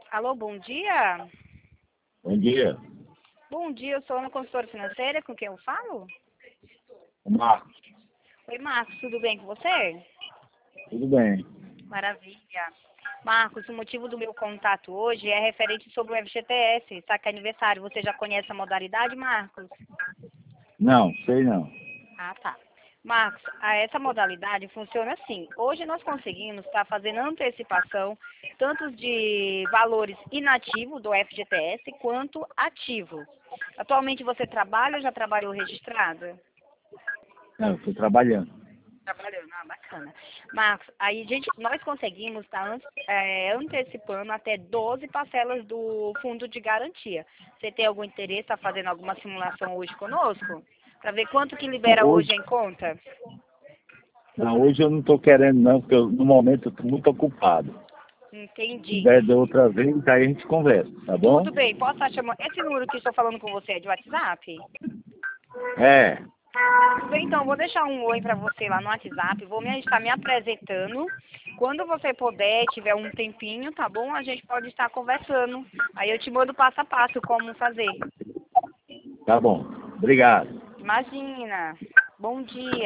Alô, bom dia. Bom dia, Bom dia, eu sou uma consultora financeira, com quem eu falo? Marcos. Oi, Marcos, tudo bem com você? Tudo bem? Maravilha. Marcos, o motivo do meu contato hoje é referente sobre o FGTS, saque aniversário. Você já conhece a modalidade, Marcos? Não, sei não. Ah, tá. Marcos, essa modalidade funciona assim. Hoje nós conseguimos estar fazendo antecipação tanto de valores inativos do FGTS quanto ativos. Atualmente você trabalha ou já trabalhou registrado? Não, estou trabalhando. Trabalhando, bacana. Marcos, aí nós conseguimos estar antecipando até 12 parcelas do fundo de garantia. Você tem algum interesse em estar fazendo alguma simulação hoje conosco? Para ver quanto que libera Hoje, hoje em conta? não, hoje eu não estou querendo não, porque no momento eu estou muito ocupado. Se Entendi. der da outra vez, aí a gente conversa, tá bom? Tudo bem, posso estar chamando. Esse número que estou falando com você é de WhatsApp? É, Tudo bem, então, vou deixar um oi para você lá no WhatsApp, estar me apresentando. Quando você puder, tiver um tempinho, tá bom? A gente pode estar conversando. Aí eu te mando passo a passo como fazer. tá bom. Obrigado. Imagina. Bom dia.